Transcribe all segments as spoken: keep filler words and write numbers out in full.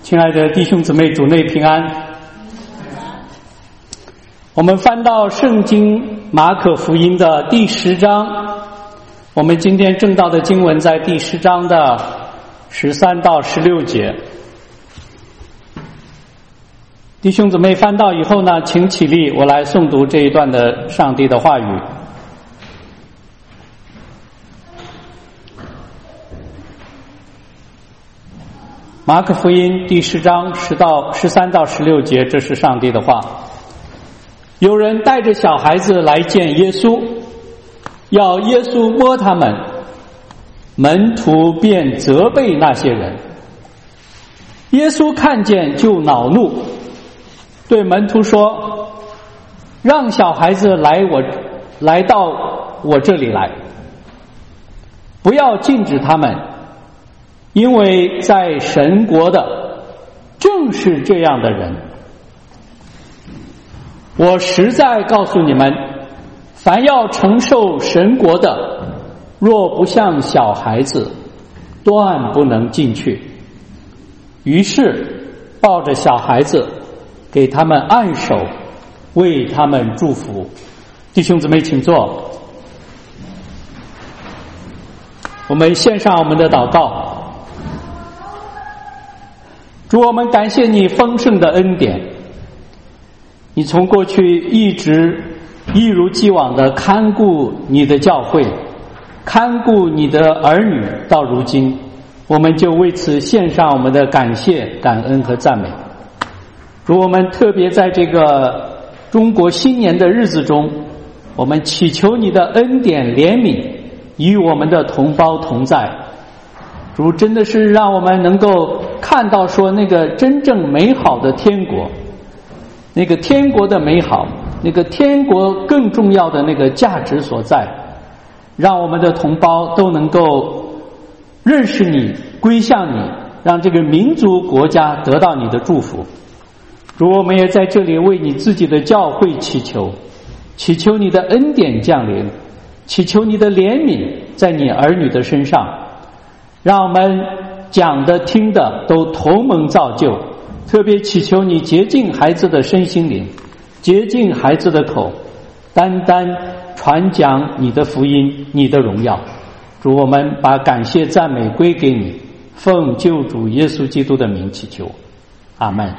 亲爱的弟兄姊妹，主内平安。我们翻到圣经马可福音的第十章，我们今天正道的经文在第十章的十三到十六节。弟兄姊妹翻到以后呢，请起立，我来诵读这一段的上帝的话语。马可福音第十章十到十三到十六节，这是上帝的话。有人带着小孩子来见耶稣，要耶稣摸他们，门徒便责备那些人。耶稣看见就恼怒，对门徒说：让小孩子来我来到我这里来，不要禁止他们，因为在神国的正是这样的人。我实在告诉你们，凡要承受神国的，若不像小孩子，断不能进去。于是抱着小孩子，给他们按手，为他们祝福。弟兄姊妹请坐，我们献上我们的祷告。主，我们感谢你丰盛的恩典，你从过去一直一如既往的看顾你的教会，看顾你的儿女，到如今我们就为此献上我们的感谢、感恩和赞美。主，我们特别在这个中国新年的日子中，我们祈求你的恩典怜悯与我们的同胞同在。主，真的是让我们能够看到说那个真正美好的天国，那个天国的美好，那个天国更重要的那个价值所在，让我们的同胞都能够认识你，归向你，让这个民族国家得到你的祝福。主，我们也在这里为你自己的教会祈求，祈求你的恩典降临，祈求你的怜悯在你儿女的身上，让我们讲的听的都同蒙造就，特别祈求你洁净孩子的身心灵，洁净孩子的口，单单传讲你的福音，你的荣耀。主，我们把感谢赞美归给你，奉救主耶稣基督的名祈求，阿们。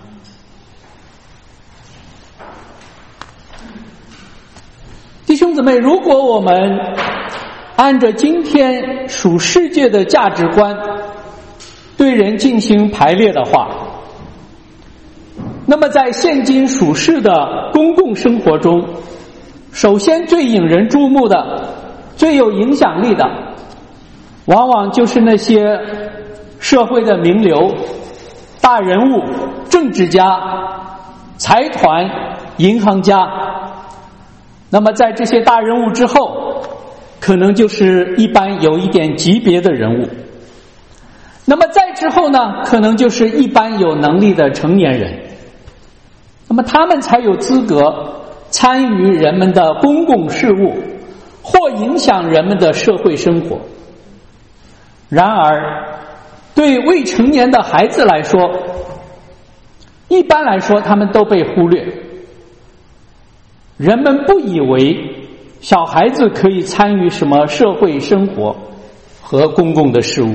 弟兄姊妹，如果我们按照今天属世界的价值观对人进行排列的话，那么在现今属世的公共生活中，首先最引人注目的、最有影响力的，往往就是那些社会的名流、大人物、政治家、财团、银行家。那么在这些大人物之后，可能就是一般有一点级别的人物。那么再之后呢，可能就是一般有能力的成年人。那么他们才有资格参与人们的公共事务，或影响人们的社会生活。然而对未成年的孩子来说，一般来说他们都被忽略。人们不以为小孩子可以参与什么社会生活和公共的事务。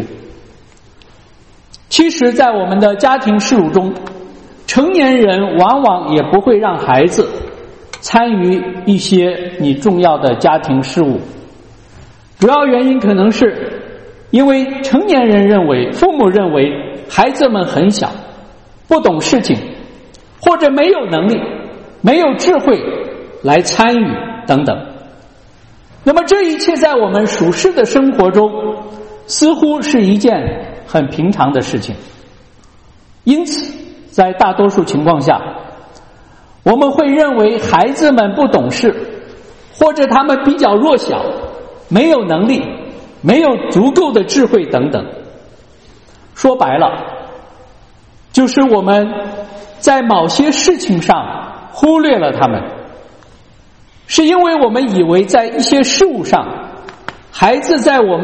其实在我们的家庭事务中，成年人往往也不会让孩子参与一些你重要的家庭事务。主要原因可能是因为成年人认为，父母认为孩子们很小，不懂事情，或者没有能力，没有智慧来参与等等。那么这一切在我们属世的生活中似乎是一件很平常的事情。因此在大多数情况下，我们会认为孩子们不懂事，或者他们比较弱小，没有能力，没有足够的智慧等等。说白了，就是我们在某些事情上忽略了他们，是因为我们以为在一些事物上，孩子在我们的眼里不那么重要。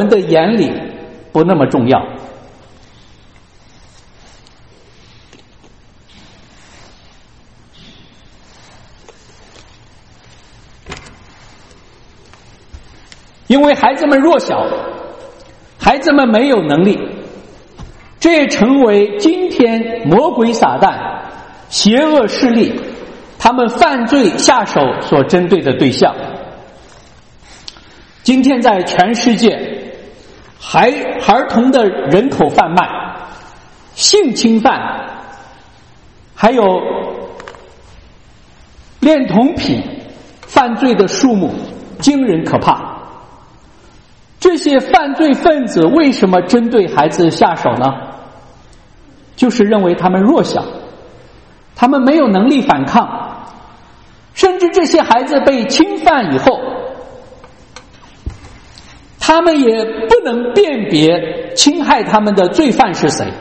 因为孩子们弱小，孩子们没有能力，这也成为今天魔鬼撒旦邪恶势力他们犯罪下手所针对的对象。今天在全世界，孩儿童的人口贩卖、性侵犯，还有恋童癖犯罪的数目惊人可怕。这些犯罪分子为什么针对孩子下手呢？就是认为他们弱小，他们没有能力反抗，甚至这些孩子被侵犯以后，他们也不能辨别侵害他们的罪犯是谁。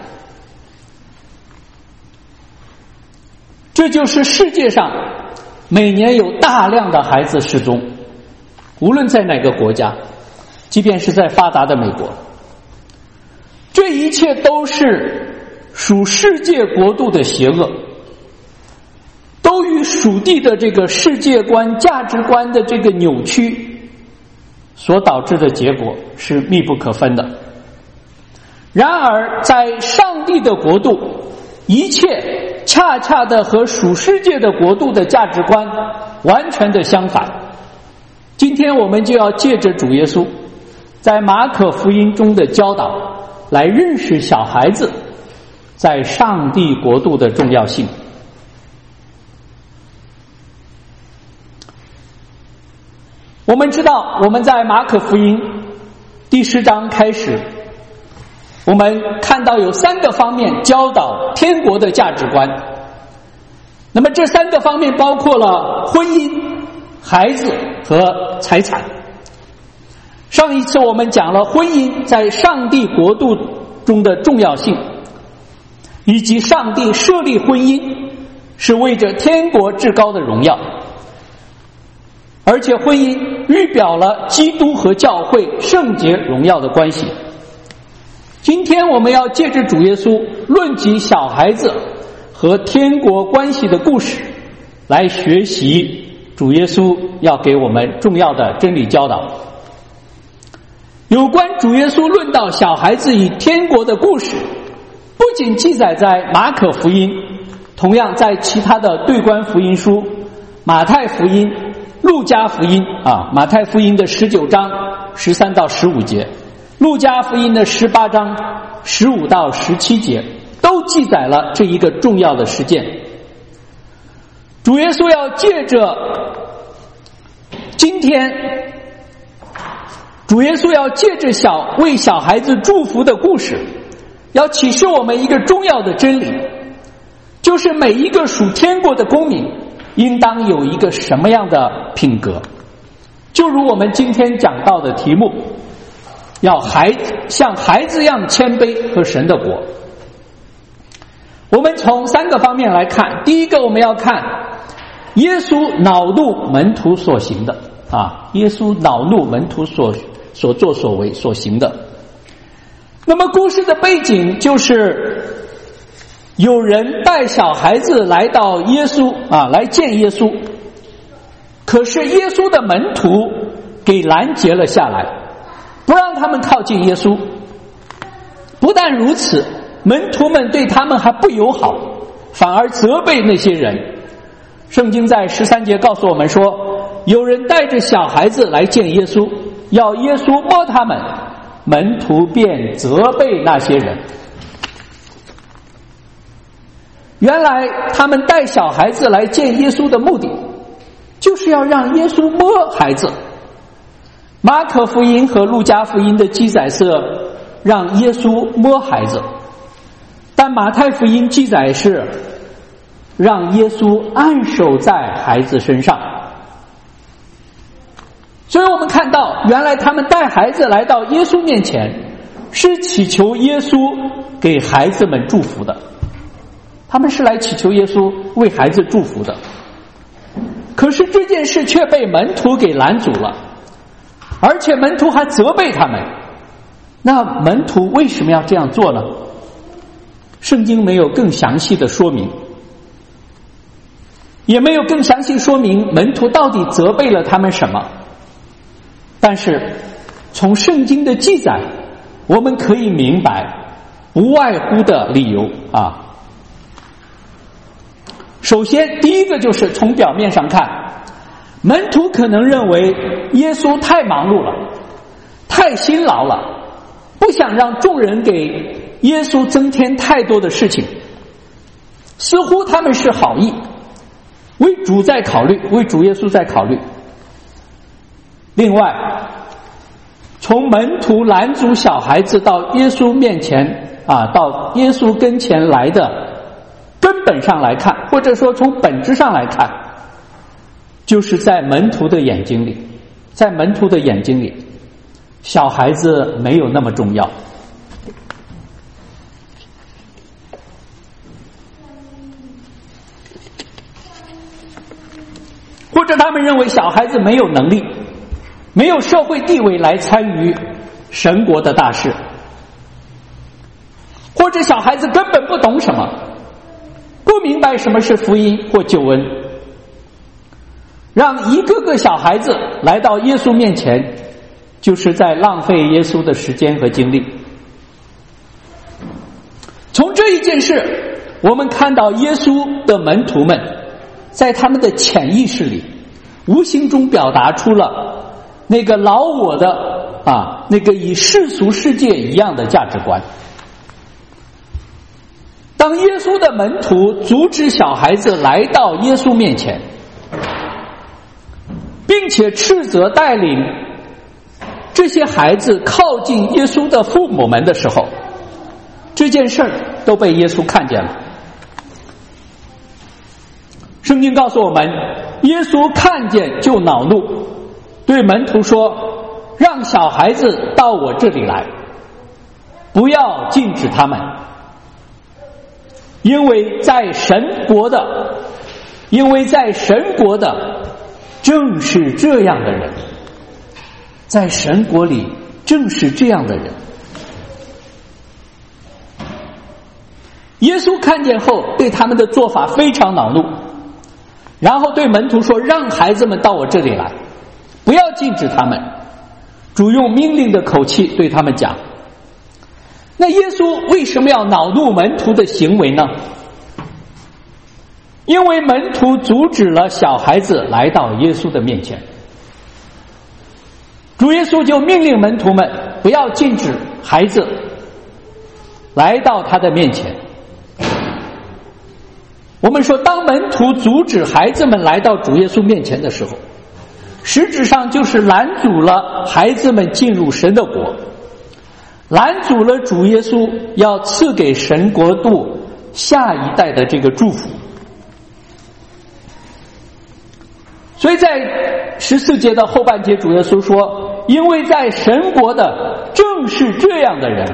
这就是世界上每年有大量的孩子失踪，无论在哪个国家，即便是在发达的美国，这一切都是属世界国度的邪恶，都与属地的这个世界观、价值观的这个扭曲所导致的结果是密不可分的。然而在上帝的国度，一切恰恰的和属世界的国度的价值观完全的相反。今天我们就要借着主耶稣在马可福音中的教导，来认识小孩子在上帝国度的重要性。我们知道，我们在马可福音第十章开始，我们看到有三个方面教导天国的价值观。那么这三个方面包括了婚姻、孩子和财产。上一次我们讲了婚姻在上帝国度中的重要性，以及上帝设立婚姻是为着天国至高的荣耀，而且婚姻预表了基督和教会圣洁荣耀的关系。今天我们要借着主耶稣论及小孩子和天国关系的故事，来学习主耶稣要给我们重要的真理教导。有关主耶稣论到小孩子与天国的故事，不仅记载在马可福音，同样在其他的对观福音书、马太福音、路加福音啊，马太福音的十九章十三到十五节，路加福音的十八章十五到十七节，都记载了这一个重要的事件。主耶稣要借着今天，主耶稣要借着小为小孩子祝福的故事，要启示我们一个重要的真理，就是每一个属天国的公民应当有一个什么样的品格。就如我们今天讲到的题目，要孩像孩子一样谦卑和神的国。我们从三个方面来看。第一个，我们要看耶稣恼怒门徒所行的啊，耶稣恼怒门徒所所作所为所行的。那么故事的背景就是有人带小孩子来到耶稣啊，来见耶稣，可是耶稣的门徒给拦截了下来，不让他们靠近耶稣。不但如此，门徒们对他们还不友好，反而责备那些人。圣经在十三节告诉我们说，有人带着小孩子来见耶稣，要耶稣摸他们，门徒便责备那些人。原来他们带小孩子来见耶稣的目的，就是要让耶稣摸孩子。马可福音和路加福音的记载是让耶稣摸孩子，但马太福音记载是让耶稣按手在孩子身上。所以我们看到，原来他们带孩子来到耶稣面前，是祈求耶稣给孩子们祝福的。他们是来祈求耶稣为孩子祝福的。可是这件事却被门徒给拦阻了，而且门徒还责备他们。那门徒为什么要这样做呢？圣经没有更详细的说明，也没有更详细说明门徒到底责备了他们什么。但是从圣经的记载，我们可以明白不外乎的理由啊。首先，第一个就是从表面上看，门徒可能认为耶稣太忙碌了，太辛劳了，不想让众人给耶稣增添太多的事情，似乎他们是好意，为主在考虑，为主耶稣在考虑。另外，从门徒拦阻小孩子到耶稣面前啊，到耶稣跟前来的根本上来看，或者说从本质上来看，就是在门徒的眼睛里，在门徒的眼睛里，小孩子没有那么重要。或者他们认为小孩子没有能力，没有社会地位来参与神国的大事，或者小孩子根本不懂什么，不明白什么是福音或救恩，让一个个小孩子来到耶稣面前，就是在浪费耶稣的时间和精力。从这一件事，我们看到耶稣的门徒们在他们的潜意识里，无形中表达出了那个老我的啊，那个以世俗世界一样的价值观。当耶稣的门徒阻止小孩子来到耶稣面前，并且斥责带领这些孩子靠近耶稣的父母们的时候，这件事儿都被耶稣看见了。圣经告诉我们，耶稣看见就恼怒，对门徒说，让小孩子到我这里来，不要禁止他们，因为在神国的因为在神国的正是这样的人，在神国里正是这样的人。耶稣看见后，对他们的做法非常恼怒，然后对门徒说，让孩子们到我这里来，不要禁止他们。主用命令的口气对他们讲。那耶稣为什么要恼怒门徒的行为呢？因为门徒阻止了小孩子来到耶稣的面前，主耶稣就命令门徒们不要禁止孩子来到他的面前。我们说，当门徒阻止孩子们来到主耶稣面前的时候，实质上就是拦阻了孩子们进入神的国，拦阻了主耶稣要赐给神国度下一代的这个祝福。所以在十四节的后半节，主耶稣说，因为在神国的正是这样的人。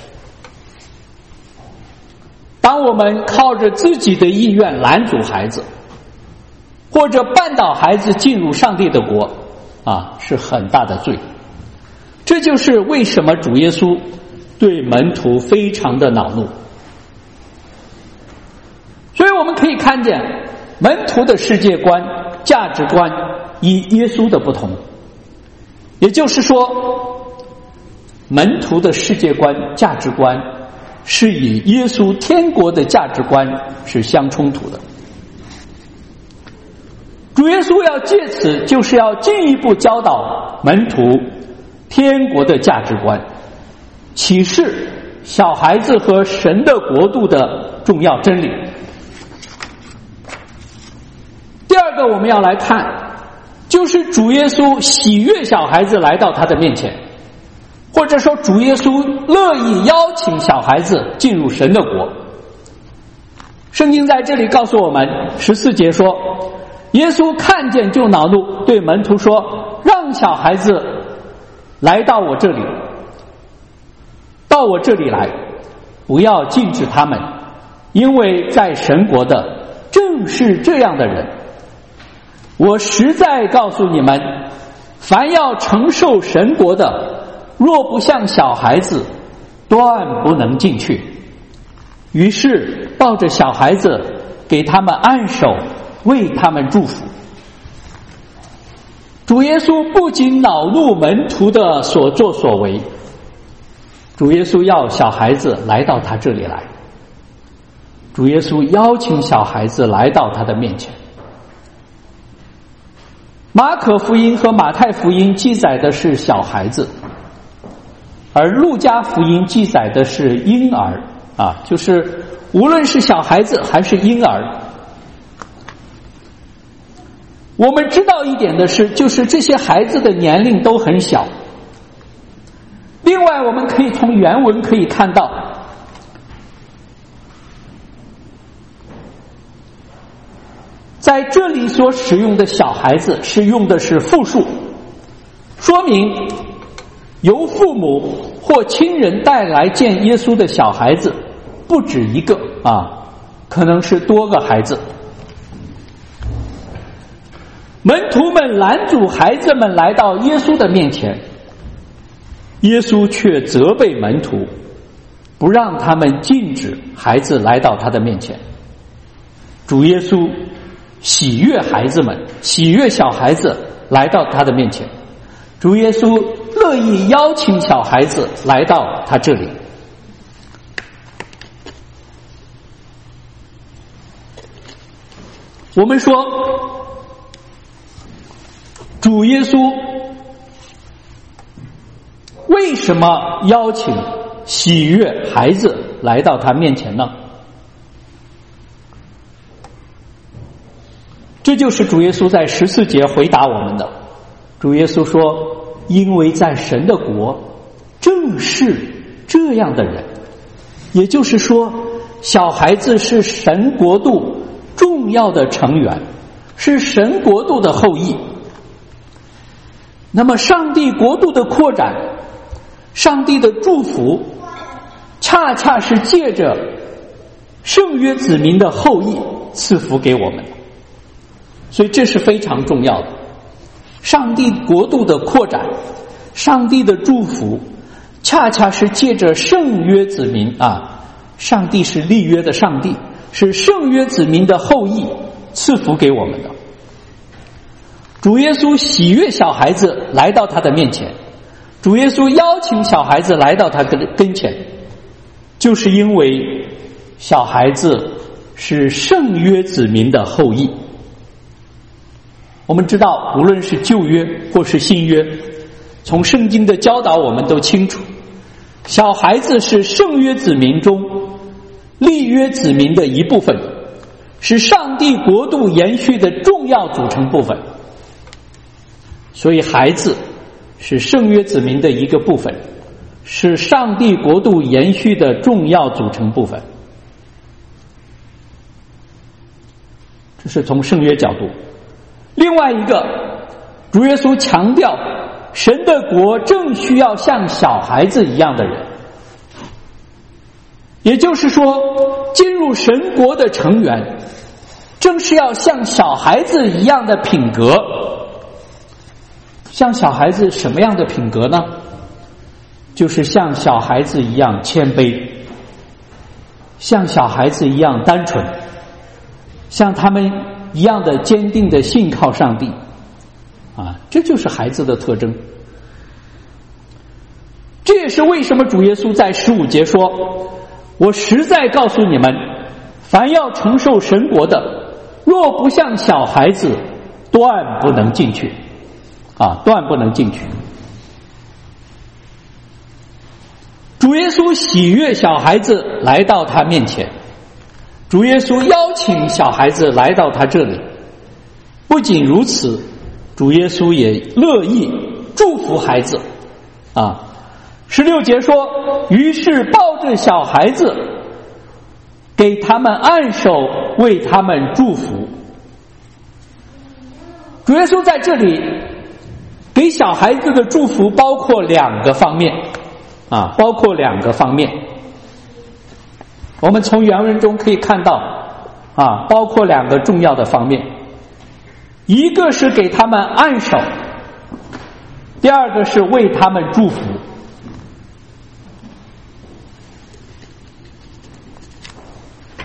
当我们靠着自己的意愿拦阻孩子，或者绊倒孩子进入上帝的国啊，是很大的罪。这就是为什么主耶稣对门徒非常的恼怒。所以我们可以看见门徒的世界观、价值观与耶稣的不同，也就是说，门徒的世界观、价值观是与耶稣天国的价值观是相冲突的。主耶稣要借此就是要进一步教导门徒天国的价值观，启示小孩子和神的国度的重要真理。第二个我们要来看，就是主耶稣喜悦小孩子来到他的面前，或者说主耶稣乐意邀请小孩子进入神的国。圣经在这里告诉我们，十四节说，耶稣看见就恼怒，对门徒说，让小孩子来到我这里，到我这里来，不要禁止他们，因为在神国的正是这样的人。我实在告诉你们，凡要承受神国的，若不像小孩子，断不能进去。于是抱着小孩子，给他们按手，为他们祝福。 主耶稣不仅恼怒门徒的所作所为，主耶稣要小孩子来到他这里来，主耶稣邀请小孩子来到他的面前。马可福音和马太福音记载的是小孩子，而路加福音记载的是婴儿啊，就是无论是小孩子还是婴儿。我们知道一点的是，就是这些孩子的年龄都很小。另外我们可以从原文可以看到，在这里所使用的小孩子是用的是复数，说明由父母或亲人带来见耶稣的小孩子不止一个啊，可能是多个孩子。门徒们拦阻孩子们来到耶稣的面前，耶稣却责备门徒，不让他们禁止孩子来到他的面前。主耶稣喜悦孩子们，喜悦小孩子来到他的面前。主耶稣乐意邀请小孩子来到他这里。我们说，主耶稣为什么邀请喜悦孩子来到他面前呢？这就是主耶稣在十四节回答我们的。主耶稣说，因为在神的国正是这样的人，也就是说，小孩子是神国度重要的成员，是神国度的后裔。那么上帝国度的扩展，上帝的祝福，恰恰是借着圣约子民的后裔赐福给我们，所以这是非常重要的。上帝国度的扩展，上帝的祝福，恰恰是借着圣约子民啊，上帝是立约的上帝，是圣约子民的后裔赐福给我们的。主耶稣喜悦小孩子来到他的面前，主耶稣邀请小孩子来到他跟前，就是因为小孩子是圣约子民的后裔。我们知道，无论是旧约或是新约，从圣经的教导我们都清楚，小孩子是圣约子民中立约子民的一部分，是上帝国度延续的重要组成部分。所以孩子是圣约子民的一个部分，是上帝国度延续的重要组成部分。这是从圣约角度。另外一个，主耶稣强调，神的国正需要像小孩子一样的人，也就是说，进入神国的成员正是要像小孩子一样的品格。像小孩子什么样的品格呢？就是像小孩子一样谦卑，像小孩子一样单纯，像他们一样的坚定的信靠上帝啊，这就是孩子的特征。这也是为什么主耶稣在十五节说，我实在告诉你们，凡要承受神国的，若不像小孩子，断不能进去啊，断不能进去。主耶稣喜悦小孩子来到他面前，主耶稣邀请小孩子来到他这里。不仅如此，主耶稣也乐意祝福孩子啊。十六节说，于是抱着小孩子，给他们按手，为他们祝福。主耶稣在这里给小孩子的祝福包括两个方面啊，包括两个方面。我们从原文中可以看到啊，包括两个重要的方面。一个是给他们按手，第二个是为他们祝福。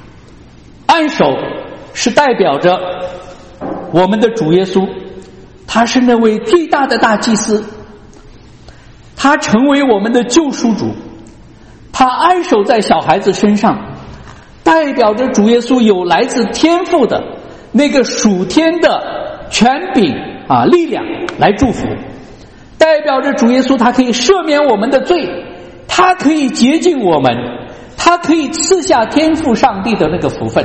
按手是代表着我们的主耶稣， 他是那位最大的大祭司，他成为我们的救赎主，他安守在小孩子身上，代表着主耶稣有来自天父的那个属天的权柄啊力量来祝福，代表着主耶稣他可以赦免我们的罪，他可以洁净我们，他可以赐下天父上帝的那个福分。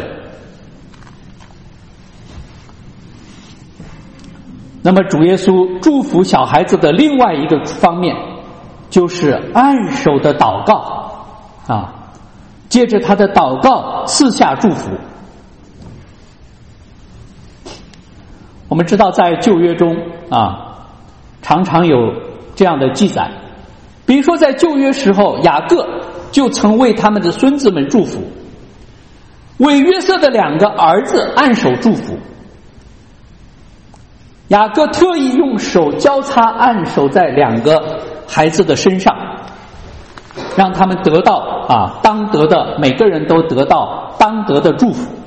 那么主耶稣祝福小孩子的另外一个方面就是按手的祷告啊，借着他的祷告赐下祝福。我们知道在旧约中啊，常常有这样的记载，比如说在旧约时候，雅各就曾为他们的孙子们祝福，为约瑟的两个儿子按手祝福。雅各特意用手交叉按手在两个孩子的身上，让他们得到啊当得的，每个人都得到当得的祝福。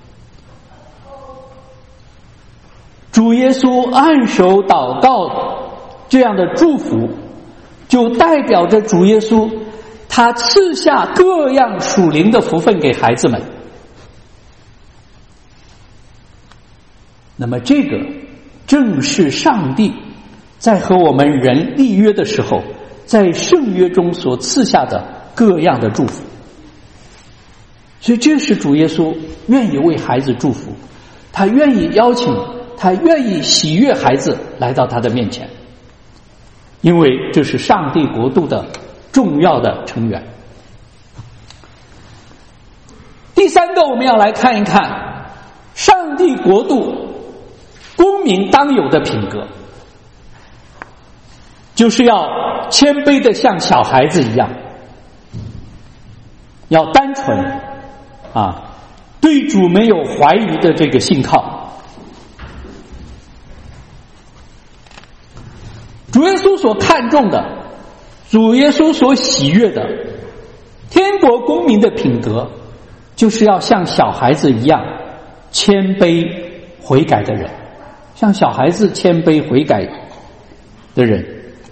主耶稣按手祷告这样的祝福，就代表着主耶稣他赐下各样属灵的福分给孩子们。那么这个正是上帝在和我们人立约的时候，在圣约中所赐下的各样的祝福。所以这是主耶稣愿意为孩子祝福，他愿意邀请，他愿意喜悦孩子来到他的面前，因为这是上帝国度的重要的成员。第三个，我们要来看一看上帝国度公民当有的品格，就是要谦卑的像小孩子一样，要单纯啊，对主没有怀疑的这个信靠。主耶稣所看重的，主耶稣所喜悦的天国公民的品格，就是要像小孩子一样谦卑悔改的人，像小孩子谦卑悔改的人。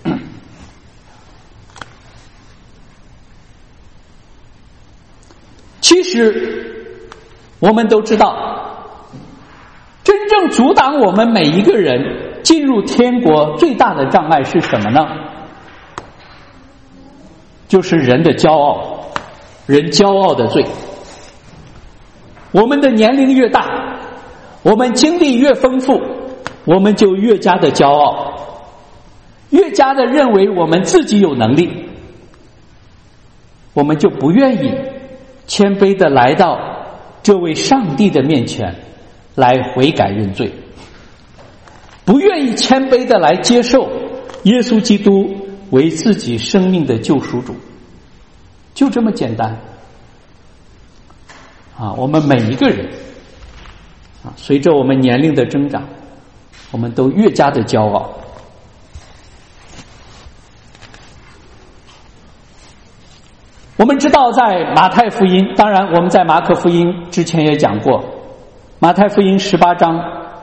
其实我们都知道，真正阻挡我们每一个人进入天国最大的障碍是什么呢？就是人的骄傲，人骄傲的罪。我们的年龄越大，我们经历越丰富，我们就越加的骄傲，越加的认为我们自己有能力，我们就不愿意谦卑的来到这位上帝的面前来悔改认罪，不愿意谦卑的来接受耶稣基督为自己生命的救赎主，就这么简单啊！我们每一个人啊，随着我们年龄的增长，我们都越加的骄傲。我们知道在马太福音，当然我们在马可福音之前也讲过，马太福音十八章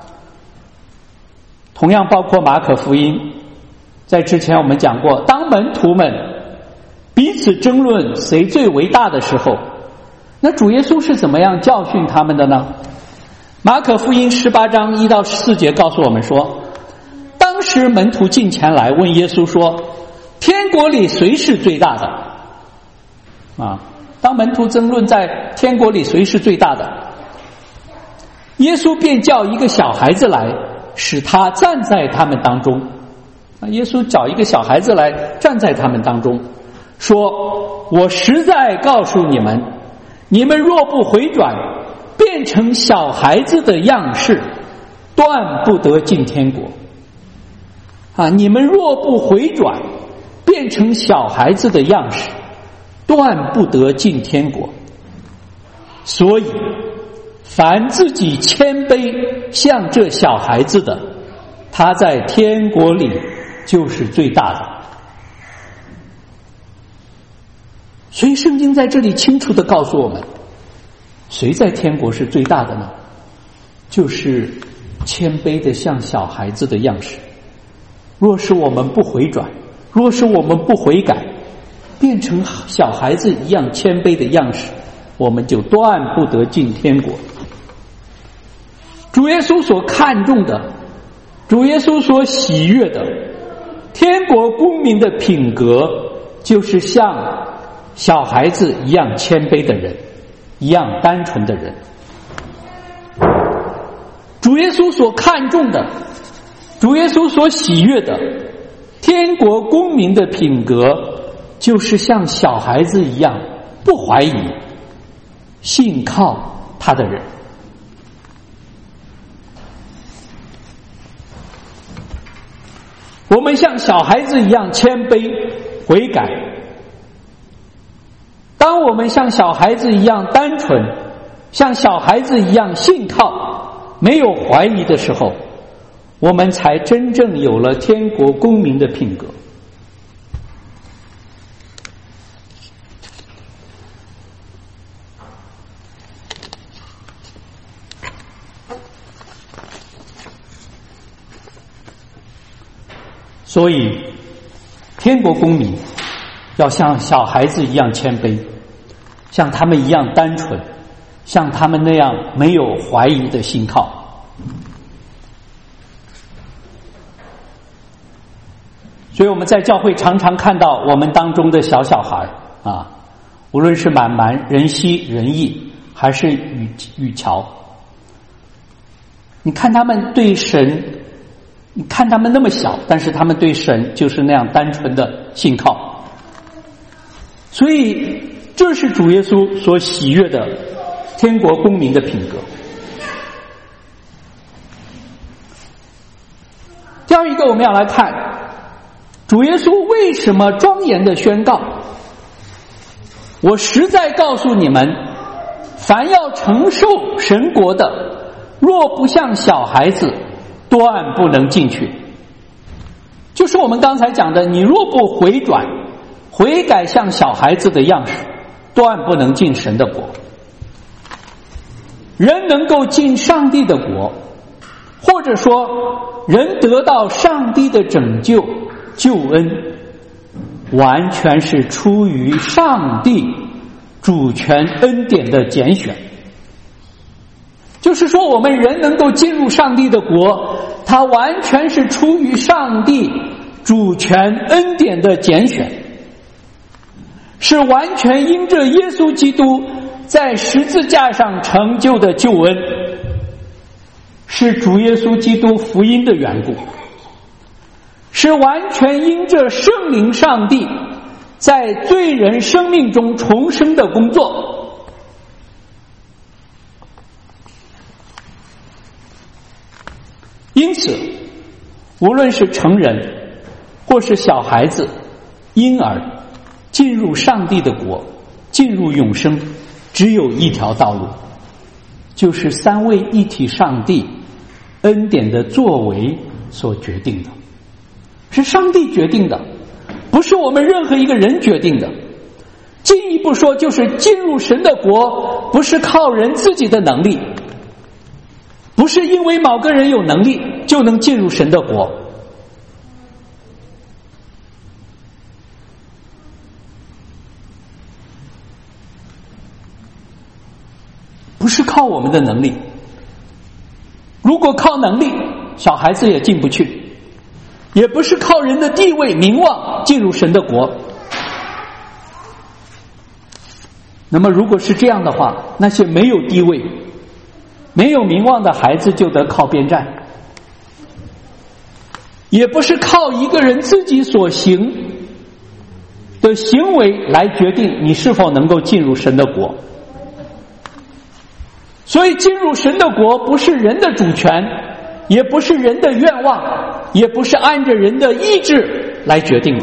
同样包括马可福音，在之前我们讲过，当门徒们彼此争论谁最为大的时候，那主耶稣是怎么样教训他们的呢？马可福音十八章一到十四节告诉我们说，当时门徒进前来问耶稣说，天国里谁是最大的啊？当门徒争论在天国里谁是最大的，耶稣便叫一个小孩子来，使他站在他们当中。耶稣找一个小孩子来站在他们当中，说，我实在告诉你们，你们若不回转，变成小孩子的样式，断不得进天国。啊，你们若不回转，变成小孩子的样式，断不得进天国。所以凡自己谦卑像这小孩子的，他在天国里就是最大的。所以圣经在这里清楚地告诉我们，谁在天国是最大的呢？就是谦卑的像小孩子的样式。若是我们不回转，若是我们不悔改，变成小孩子一样谦卑的样式，我们就断不得进天国。主耶稣所看重的，主耶稣所喜悦的，天国公民的品格，就是像小孩子一样谦卑的人，一样单纯的人。主耶稣所看重的，主耶稣所喜悦的，天国公民的品格，就是像小孩子一样不怀疑、信靠他的人。我们像小孩子一样谦卑悔改，当我们像小孩子一样单纯，像小孩子一样信靠，没有怀疑的时候，我们才真正有了天国公民的品格。所以天国公民要像小孩子一样谦卑，像他们一样单纯，像他们那样没有怀疑的信靠。所以我们在教会常常看到我们当中的小小孩啊，无论是满蛮、仁熙、仁义，还是雨雨乔，你看他们对神，你看他们那么小，但是他们对神就是那样单纯的信靠。所以这是主耶稣所喜悦的天国公民的品格。第二一个，我们要来看主耶稣为什么庄严的宣告：我实在告诉你们，凡要承受神国的，若不像小孩子，断不能进去。就是我们刚才讲的，你若不回转悔改像小孩子的样式，断不能进神的国。人能够进上帝的国，或者说人得到上帝的拯救救恩，完全是出于上帝主权恩典的拣选。就是说我们人能够进入上帝的国，它完全是出于上帝主权恩典的拣选，是完全因着耶稣基督在十字架上成就的救恩，是主耶稣基督福音的缘故，是完全因着圣灵上帝在罪人生命中重生的工作。因此无论是成人或是小孩子、婴儿，进入上帝的国，进入永生，只有一条道路，就是三位一体上帝恩典的作为所决定的，是上帝决定的，不是我们任何一个人决定的。进一步说，就是进入神的国不是靠人自己的能力，不是因为某个人有能力就能进入神的国，不是靠我们的能力。如果靠能力，小孩子也进不去，也不是靠人的地位名望进入神的国。那么如果是这样的话，那些没有地位没有名望的孩子就得靠边站，也不是靠一个人自己所行的行为来决定你是否能够进入神的国。所以进入神的国不是人的主权，也不是人的愿望，也不是按着人的意志来决定的。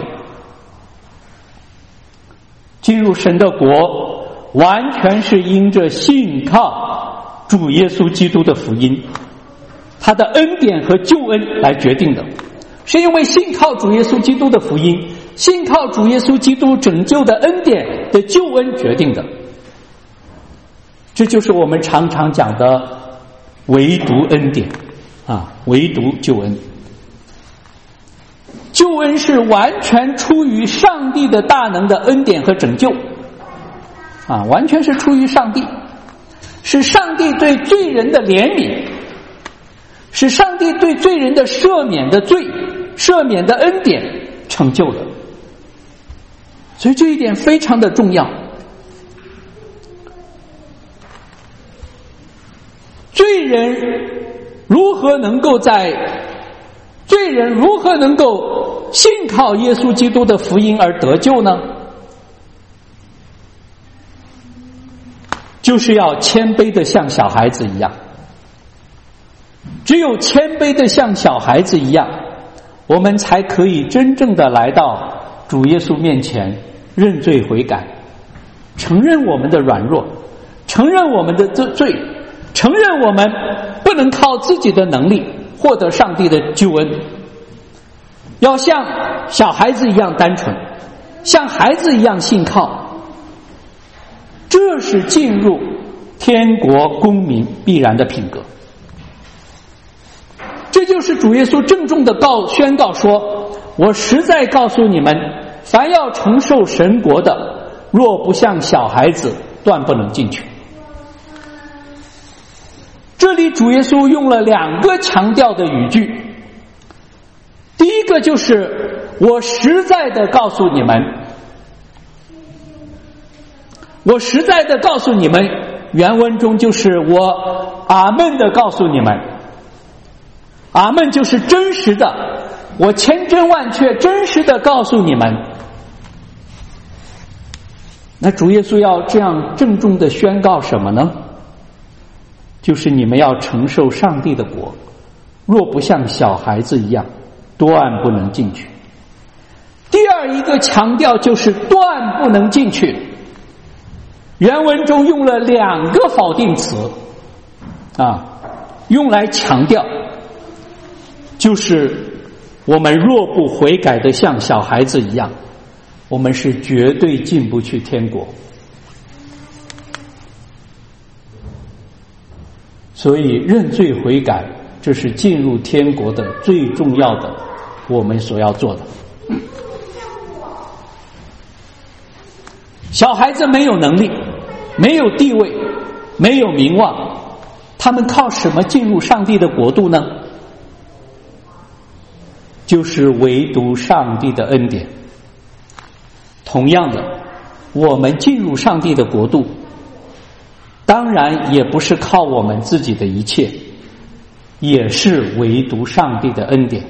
进入神的国完全是因着信靠主耶稣基督的福音，他的恩典和救恩来决定的，是因为信靠主耶稣基督的福音，信靠主耶稣基督拯救的恩典的救恩决定的。这就是我们常常讲的唯独恩典， 啊，唯独救恩。救恩是完全出于上帝的大能的恩典和拯救啊，完全是出于上帝，是上帝对罪人的怜悯，是上帝对罪人的赦免的罪赦免的恩典成就的。所以这一点非常的重要。罪人如何能够在罪人如何能够信靠耶稣基督的福音而得救呢？就是要谦卑的像小孩子一样。只有谦卑的像小孩子一样，我们才可以真正的来到主耶稣面前认罪悔改，承认我们的软弱，承认我们的罪，承认我们不能靠自己的能力获得上帝的救恩，要像小孩子一样单纯，像孩子一样信靠，这是进入天国公民必然的品格。这就是主耶稣郑重的告宣告说，我实在告诉你们，凡要承受神国的，若不像小孩子，断不能进去。这里主耶稣用了两个强调的语句，第一个就是我实在的告诉你们，我实在的告诉你们，原文中就是我阿们的告诉你们，阿们就是真实的，我千真万确真实的告诉你们。那主耶稣要这样郑重的宣告什么呢？就是你们要承受上帝的国，若不像小孩子一样，断不能进去。第二一个强调就是断不能进去，原文中用了两个否定词啊，用来强调，就是我们若不悔改的像小孩子一样，我们是绝对进不去天国。所以认罪悔改，这是进入天国的最重要的我们所要做的。小孩子没有能力，没有地位，没有名望，他们靠什么进入上帝的国度呢？就是唯独上帝的恩典。同样的，我们进入上帝的国度，当然也不是靠我们自己的一切，也是唯独上帝的恩典。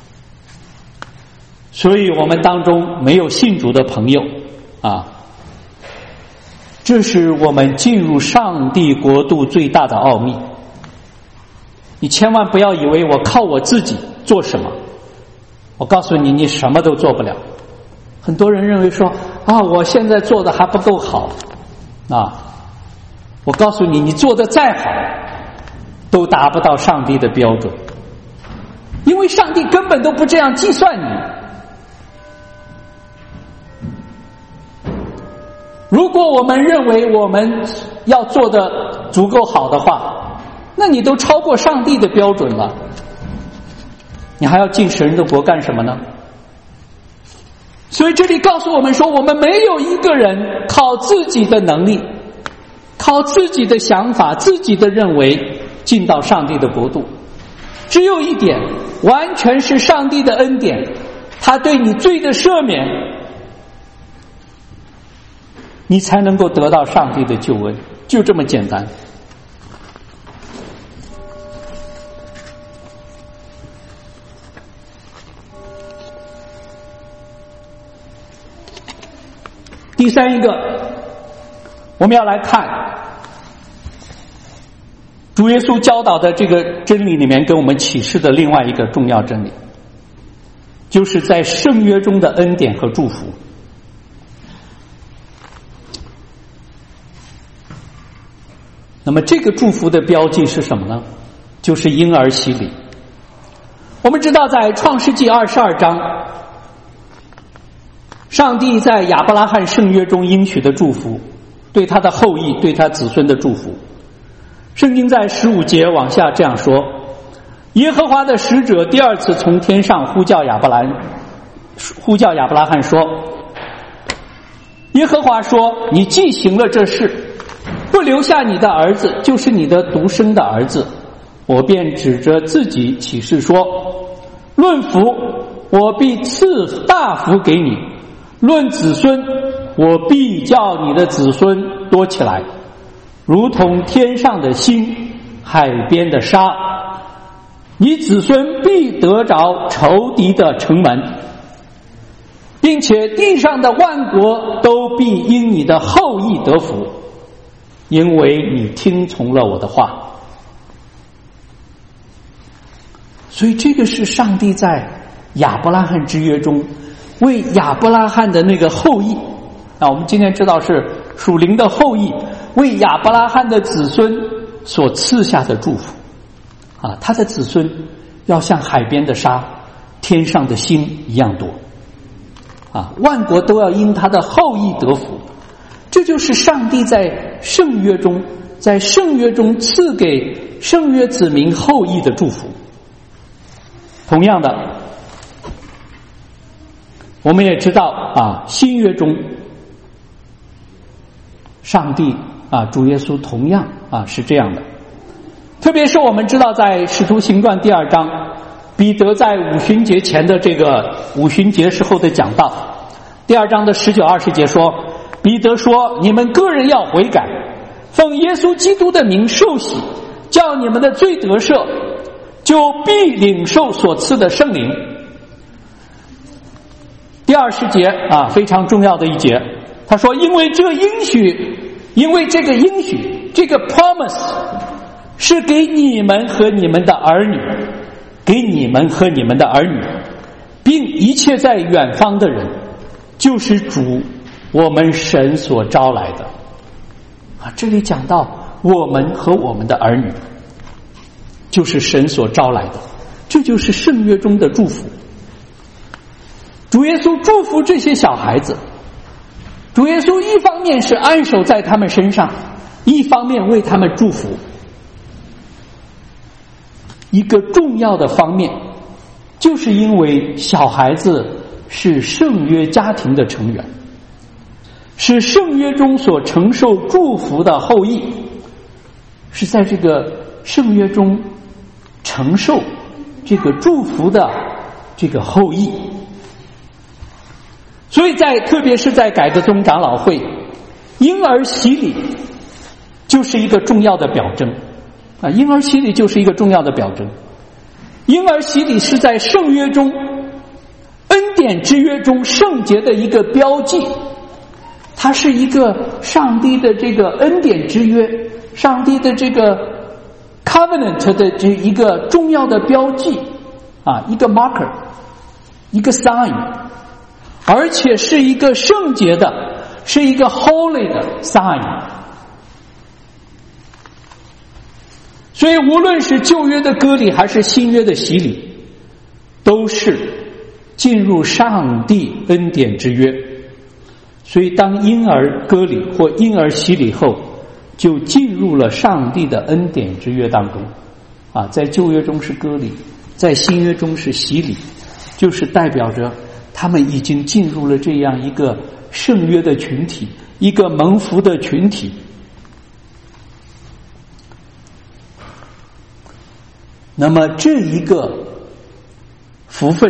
所以我们当中没有信主的朋友啊，这是我们进入上帝国度最大的奥秘。你千万不要以为我靠我自己做什么，我告诉你，你什么都做不了。很多人认为说啊，我现在做的还不够好啊，我告诉你，你做的再好都达不到上帝的标准，因为上帝根本都不这样计算你。如果我们认为我们要做的足够好的话，那你都超过上帝的标准了，你还要进神的国干什么呢？所以这里告诉我们说，我们没有一个人靠自己的能力，靠自己的想法，自己的认为进到上帝的国度。只有一点，完全是上帝的恩典，他对你罪的赦免，你才能够得到上帝的救恩，就这么简单。第三一个，我们要来看主耶稣教导的这个真理里面给我们启示的另外一个重要真理，就是在圣约中的恩典和祝福。那么这个祝福的标记是什么呢？就是婴儿洗礼。我们知道在创世纪二十二章，上帝在亚伯拉罕圣约中应许的祝福，对他的后裔，对他子孙的祝福。圣经在十五节往下这样说： 耶和华的使者第二次从天上呼叫亚伯兰，呼叫亚伯拉罕说：耶和华说，你既行了这事，不留下你的儿子，就是你的独生的儿子，我便指着自己起誓说，论福，我必赐大福给你，论子孙，我必叫你的子孙多起来，如同天上的星，海边的沙，你子孙必得着仇敌的城门，并且地上的万国都必因你的后裔得福，因为你听从了我的话。所以这个是上帝在亚伯拉罕之约中为亚伯拉罕的那个后裔啊，我们今天知道是属灵的后裔，为亚伯拉罕的子孙所赐下的祝福啊，他的子孙要像海边的沙，天上的星一样多啊，万国都要因他的后裔得福。这就是上帝在圣约中在圣约中赐给圣约子民后裔的祝福。同样的，我们也知道啊，新约中上帝啊，主耶稣同样啊是这样的。特别是我们知道在使徒行传第二章，彼得在五旬节前的这个五旬节时候的讲道，第二章的十九二十节说，彼得说，你们个人要悔改，奉耶稣基督的名受洗，叫你们的罪得赦，就必领受所赐的圣灵。第二十节啊，非常重要的一节，他说，因为这应许，因为这个应许，这个 promise 是给你们和你们的儿女，给你们和你们的儿女，并一切在远方的人，就是主我们神所招来的啊。这里讲到我们和我们的儿女，就是神所招来的，这就是圣约中的祝福。主耶稣祝福这些小孩子，主耶稣一方面是安守在他们身上，一方面为他们祝福。一个重要的方面，就是因为小孩子是圣约家庭的成员，是圣约中所承受祝福的后裔，是在这个圣约中承受这个祝福的这个后裔。所以在特别是在改革宗长老会，婴儿洗礼就是一个重要的表征啊，婴儿洗礼就是一个重要的表征。婴儿洗礼是在圣约中恩典之约中圣洁的一个标记，它是一个上帝的这个恩典之约，上帝的这个 covenant 的这一个重要的标记啊，一个 marker， 一个 sign， 而且是一个圣洁的，是一个 holy 的 sign。所以无论是旧约的割礼还是新约的洗礼，都是进入上帝恩典之约。所以当婴儿割礼或婴儿洗礼后，就进入了上帝的恩典之约当中啊，在旧约中是割礼，在新约中是洗礼，就是代表着他们已经进入了这样一个圣约的群体，一个蒙福的群体。那么这一个福分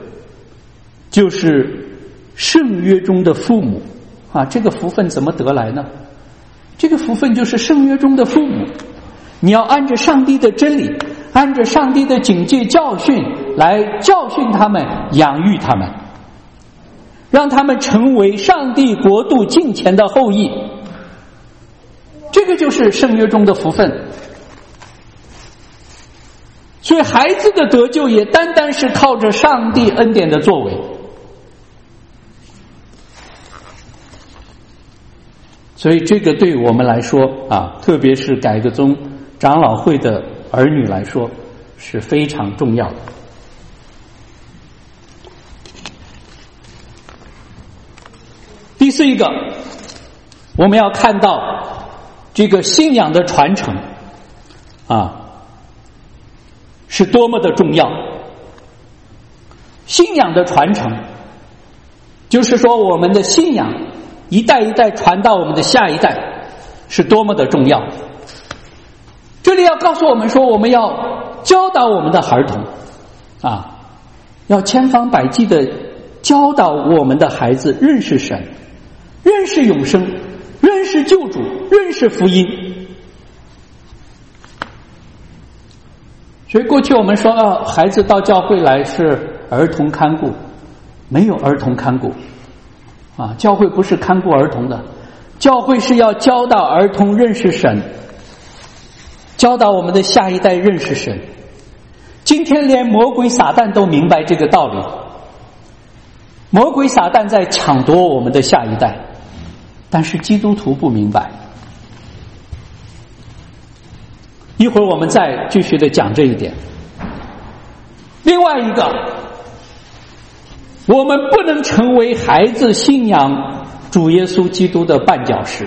就是圣约中的父母啊，这个福分怎么得来呢？这个福分就是圣约中的父母，你要按着上帝的真理，按着上帝的警戒教训来教训他们，养育他们，让他们成为上帝国度敬虔的后裔。这个就是圣约中的福分。所以孩子的得救也单单是靠着上帝恩典的作为。所以这个对我们来说啊，特别是改革宗长老会的儿女来说是非常重要的。第四一个，我们要看到这个信仰的传承啊， 是多么的重要。信仰的传承，就是说我们的信仰一代一代传到我们的下一代，是多么的重要。这里要告诉我们说，我们要教导我们的儿童啊，要千方百计的教导我们的孩子认识神，认识永生，认识救主，认识福音。所以过去我们说啊，孩子到教会来是儿童看顾，没有儿童看顾啊，教会不是看顾儿童的，教会是要教导儿童认识神，教导我们的下一代认识神。今天连魔鬼撒旦都明白这个道理，魔鬼撒旦在抢夺我们的下一代，但是基督徒不明白。一会儿我们再继续的讲这一点。另外一个，我们不能成为孩子信仰主耶稣基督的绊脚石。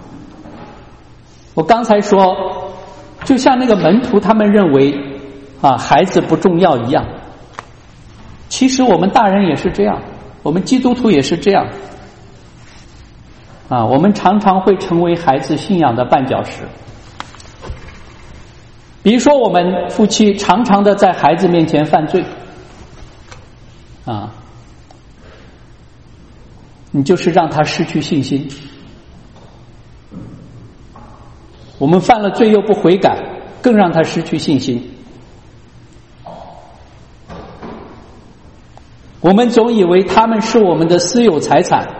我刚才说，就像那个门徒他们认为啊，孩子不重要一样，其实我们大人也是这样，我们基督徒也是这样啊，我们常常会成为孩子信仰的绊脚石。比如说我们夫妻常常的在孩子面前犯罪啊，你就是让他失去信心。我们犯了罪又不悔改，更让他失去信心。我们总以为他们是我们的私有财产，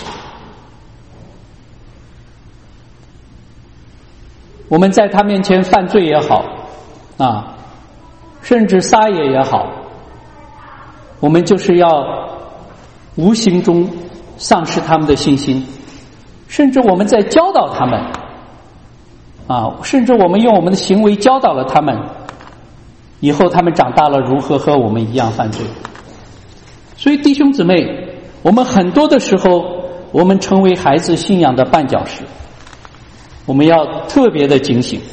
我们在他面前犯罪也好啊，甚至撒野也好，我们就是要无形中丧失他们的信心，甚至我们在教导他们啊，甚至我们用我们的行为教导了他们，以后他们长大了如何和我们一样犯罪。所以弟兄姊妹，我们很多的时候我们成为孩子信仰的绊脚石，我们要特别的警醒。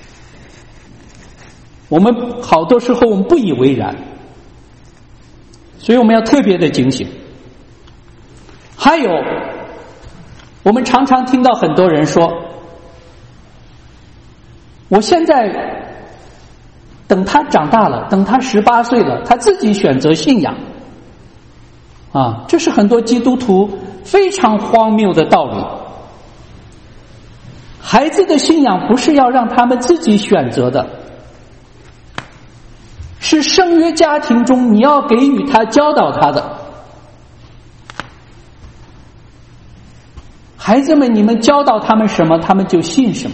我们好多时候我们不以为然，所以我们要特别的警醒。还有，我们常常听到很多人说，我现在等他长大了，等他十八岁了，他自己选择信仰啊，这是很多基督徒非常荒谬的道理。孩子的信仰不是要让他们自己选择的，是圣约家庭中你要给予他教导他的。孩子们，你们教导他们什么，他们就信什么。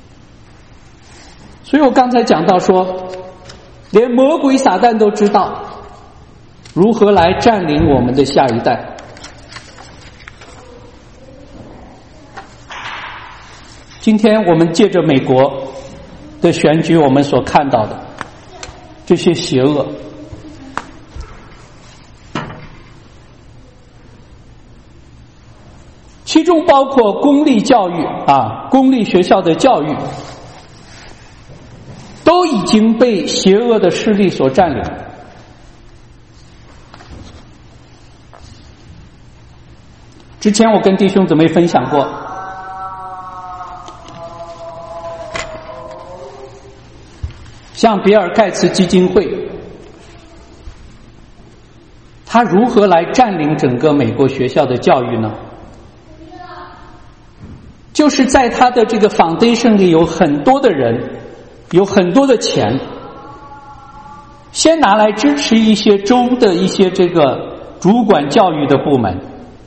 所以我刚才讲到说，连魔鬼撒旦都知道如何来占领我们的下一代。今天我们借着美国的选举，我们所看到的这些邪恶，其中包括公立教育啊，公立学校的教育都已经被邪恶的势力所占领。之前我跟弟兄姊妹分享过，像比尔盖茨基金会，他如何来占领整个美国学校的教育呢？就是在他的这个 foundation 里有很多的人，有很多的钱，先拿来支持一些州的一些这个主管教育的部门。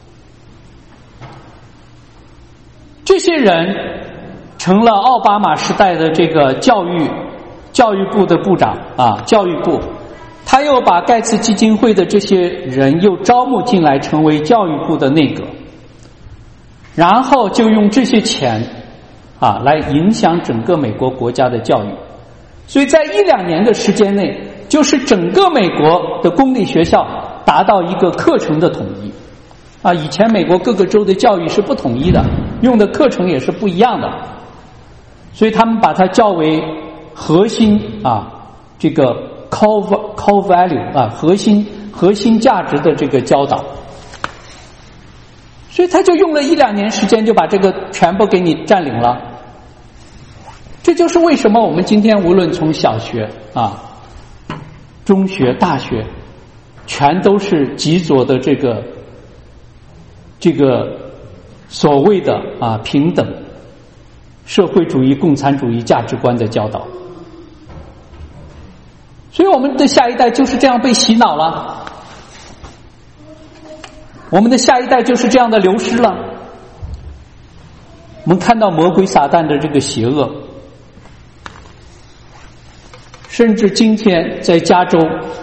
这些人成了奥巴马时代的这个教育教育部的部长啊，教育部，他又把盖茨基金会的这些人又招募进来，成为教育部的内阁，然后就用这些钱啊来影响整个美国国家的教育。所以在一两年的时间内，就是整个美国的公立学校达到一个课程的统一啊。以前美国各个州的教育是不统一的，用的课程也是不一样的，所以他们把它叫为核心啊这个 core core value 啊，核心核心价值的这个教导。所以他就用了一两年时间就把这个全部给你占领了。这就是为什么我们今天无论从小学啊、中学、大学，全都是极左的这个这个所谓的啊平等、社会主义、共产主义价值观的教导。所以我们的下一代就是这样被洗脑了。我们的下一代就是这样的流失了。我们看到魔鬼撒旦的这个邪恶，甚至今天在加州，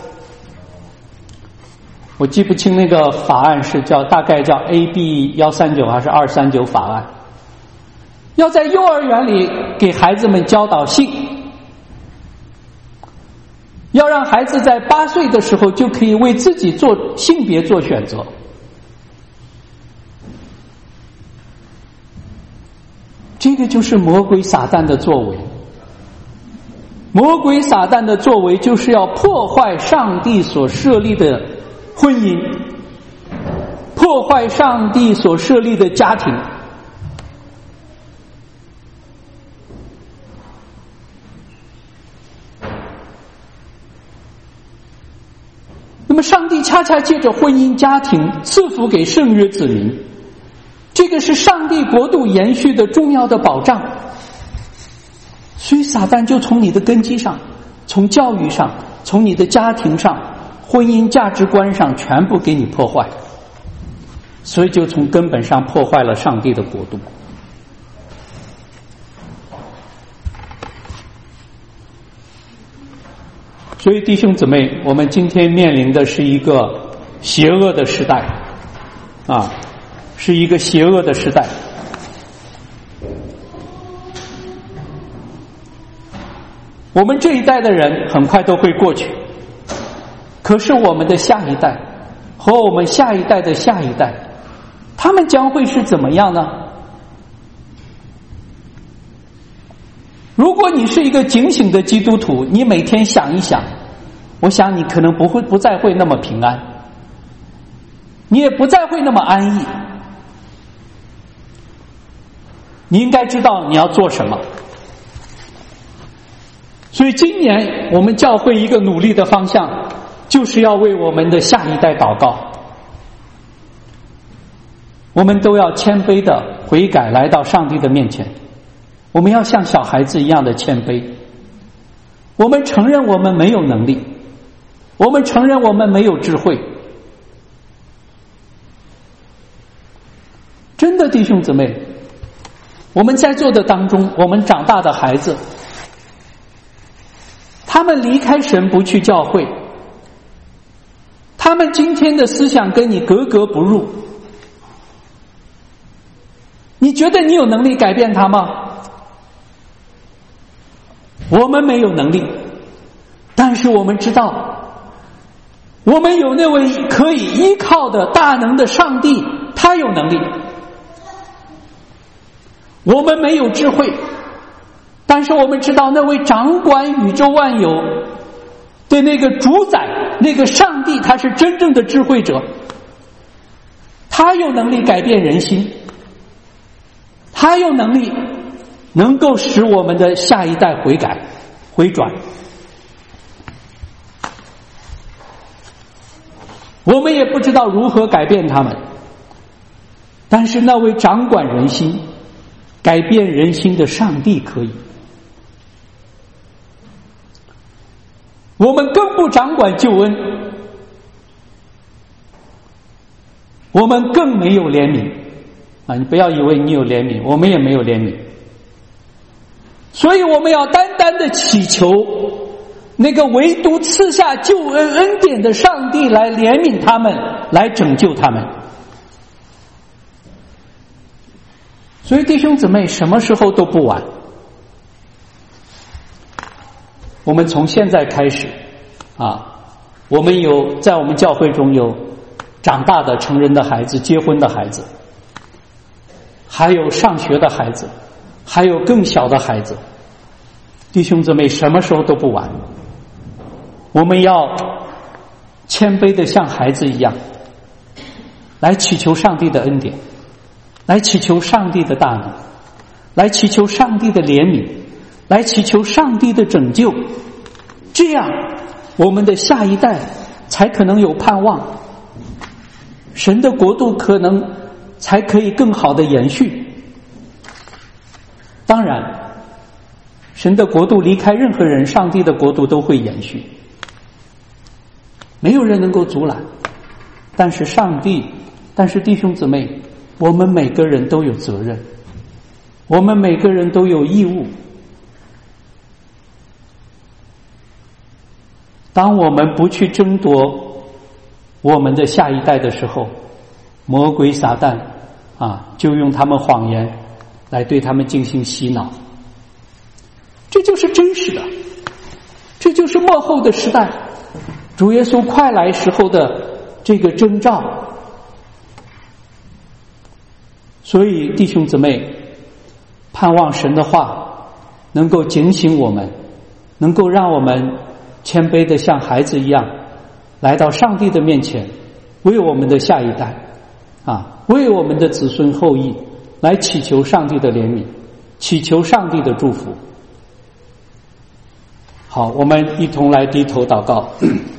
我记不清那个法案是叫大概叫 A B 一三九还是二三九法案，要在幼儿园里给孩子们教导性，要让孩子在八岁的时候就可以为自己做性别做选择。这个就是魔鬼撒旦的作为。魔鬼撒旦的作为就是要破坏上帝所设立的婚姻，破坏上帝所设立的家庭。那么上帝恰恰借着婚姻家庭赐福给圣约子民，这个是上帝国度延续的重要的保障。所以撒旦就从你的根基上，从教育上，从你的家庭上，婚姻价值观上全部给你破坏，所以就从根本上破坏了上帝的国度。所以弟兄姊妹，我们今天面临的是一个邪恶的时代啊，是一个邪恶的时代。我们这一代的人很快都会过去，可是我们的下一代和我们下一代的下一代，他们将会是怎么样呢？如果你是一个警醒的基督徒，你每天想一想，我想你可能不会不再会那么平安，你也不再会那么安逸。你应该知道你要做什么。所以今年我们教会一个努力的方向，就是要为我们的下一代祷告。我们都要谦卑的悔改，来到上帝的面前。我们要像小孩子一样的谦卑。我们承认我们没有能力，我们承认我们没有智慧。真的弟兄姊妹，我们在座的当中，我们长大的孩子，他们离开神不去教会，他们今天的思想跟你格格不入。你觉得你有能力改变他吗？我们没有能力，但是我们知道，我们有那位可以依靠的大能的上帝，他有能力。我们没有智慧，但是我们知道那位掌管宇宙万有的那个主宰，那个上帝，他是真正的智慧者，他有能力改变人心，他有能力能够使我们的下一代悔改回转。我们也不知道如何改变他们，但是那位掌管人心改变人心的上帝可以。我们更不掌管救恩，我们更没有怜悯啊！你不要以为你有怜悯，我们也没有怜悯。所以我们要单单的祈求那个唯独赐下救恩恩典的上帝来怜悯他们，来拯救他们。所以弟兄姊妹，什么时候都不晚。我们从现在开始啊，我们有在我们教会中有长大的成人的孩子，结婚的孩子，还有上学的孩子，还有更小的孩子。弟兄姊妹，什么时候都不晚。 我们要谦卑的像孩子一样，来祈求上帝的恩典，来祈求上帝的大能，来祈求上帝的怜悯，来祈求上帝的拯救，这样我们的下一代才可能有盼望，神的国度可能才可以更好的延续。当然，神的国度离开任何人，上帝的国度都会延续，没有人能够阻拦。但是上帝，但是弟兄姊妹，我们每个人都有责任，我们每个人都有义务。当我们不去争夺我们的下一代的时候，魔鬼撒旦啊，就用他们谎言来对他们进行洗脑。这就是真实的，这就是末后的时代，主耶稣快来时候的这个征兆。所以弟兄姊妹，盼望神的话能够警醒我们，能够让我们谦卑的像孩子一样来到上帝的面前，为我们的下一代啊，为我们的子孙后裔来祈求上帝的怜悯，祈求上帝的祝福。好，我们一同来低头祷告。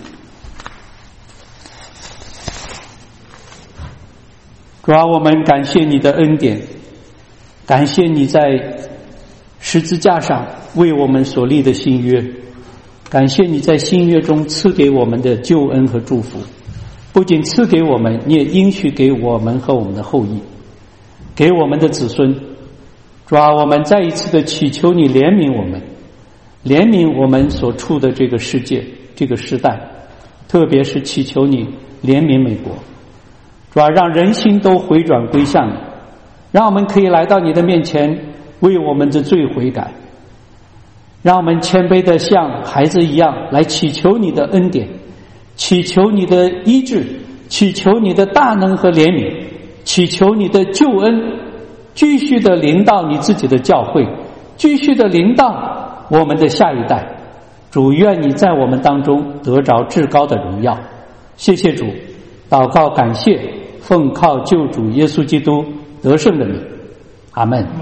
主啊，我们感谢你的恩典，感谢你在十字架上为我们所立的新约，感谢你在新约中赐给我们的救恩和祝福，不仅赐给我们，你也应许给我们和我们的后裔，给我们的子孙。主啊，我们再一次的祈求你怜悯我们，怜悯我们所处的这个世界，这个时代，特别是祈求你怜悯美国。主啊，让人心都回转归向你，让我们可以来到你的面前，为我们的罪悔改，让我们谦卑的像孩子一样来祈求你的恩典，祈求你的医治，祈求你的大能和怜悯，祈求你的救恩继续的临到你自己的教会，继续的临到我们的下一代。主，愿你在我们当中得着至高的荣耀。谢谢主，祷告感谢，奉靠救主耶稣基督得胜的名，阿们。